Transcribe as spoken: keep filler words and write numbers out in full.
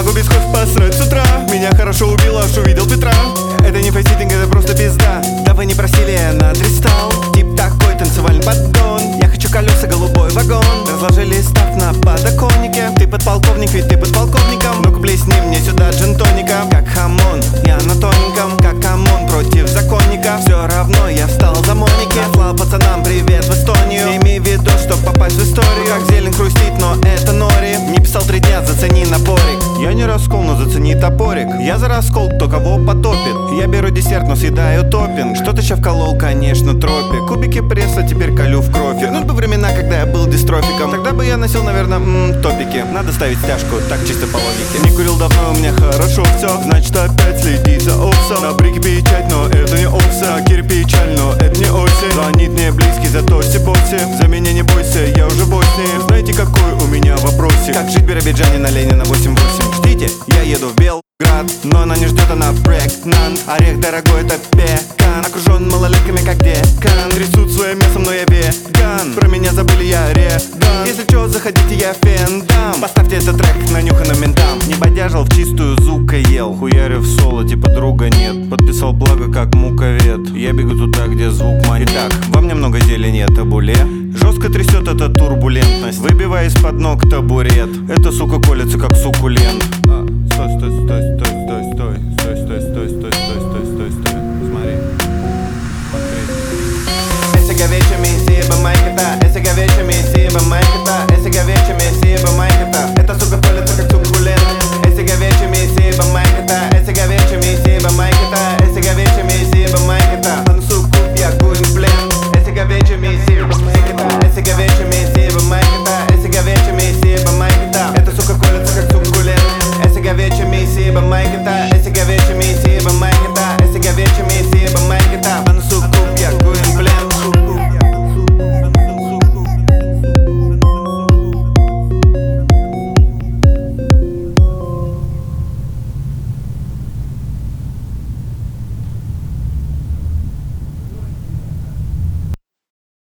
Могу без кофе посрать с утра. Меня хорошо убило, аж увидел Петра. Это не фейситинг, это просто пизда. Да вы не просили, я на дристал. Тип такой, танцевальный поддон. Я хочу колеса, голубой вагон. Разложили став на подоконнике. Ты подполковник, ведь ты подполковником. Ну-ка плесни мне сюда джин-тоника. Как хамон, я на тоненьком. Как ОМОН против законника. Все равно я встал за Моники. Послал пацанам привет в Эстонию. Имей в виду, чтоб попасть в историю. Как зелень хрустит, но это нори. Не писал три дня, зацени напорик. Я не раскол, но зацени топорик. Я за раскол, кто кого потопит. Я беру десерт, но съедаю топпинг. Что-то еще вколол, конечно, тропик. Кубики пресса теперь колю в кровь. Вернуть бы времена, когда я был дистрофиком. Тогда бы я носил, наверное, м-м, топики. Надо ставить стяжку, так чисто по логике. Не курил давно, у меня хорошо все. Значит опять следи за овсом. На брике печать, но это не овса. На кире печаль, но это не осень. Звонит мне близкий за тоси-поси. За меня не бойся, я уже в Боснии. Знаете, какой у меня вопросик? Как жить в Биробиджане на Ленина восемь восемь? Ждите, я еду в Белград. Но она не ждет, она прегнант. Орех дорогой, это пекан. Окружен малолетками, как декан. Трясут своим мясом, но я веган. Про меня забыли, я реган. Если чё, заходите, я фендам. Поставьте этот трек нанюханным ментам. Не бодяжил, в чистую зука ел. Хуярю в соло, типа друга нет. Подписал благо, как муковед. Я бегу туда, где звук мой. Итак, во мне много зелени, табуле. Жестко трясет эта турбулентность, выбивая из-под ног табурет. Эта сука колется, как суккулент.